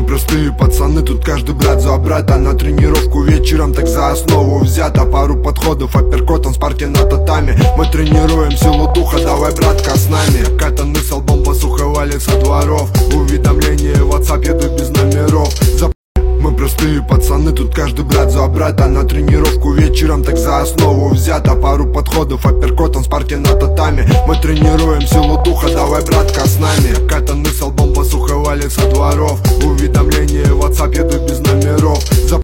простые пацаны, тут каждый брат за брата. На тренировку вечером, так за основу взято. Пару подходов, апперкотом с парки на татами. Мы тренируем силу духа, давай, братка, с нами. Катаны с албом посуховали со дворов. Уведомления в WhatsApp, еду без номеров. Мы простые пацаны, тут каждый брат за брата. На тренировку вечером, так за основу взято. Пару подходов, апперкотом с парки на татами. Мы тренируем силу духа, давай, братка, с нами. Катаны с албом посуховали со дворов. Уведомления в WhatsApp, еду без номеров.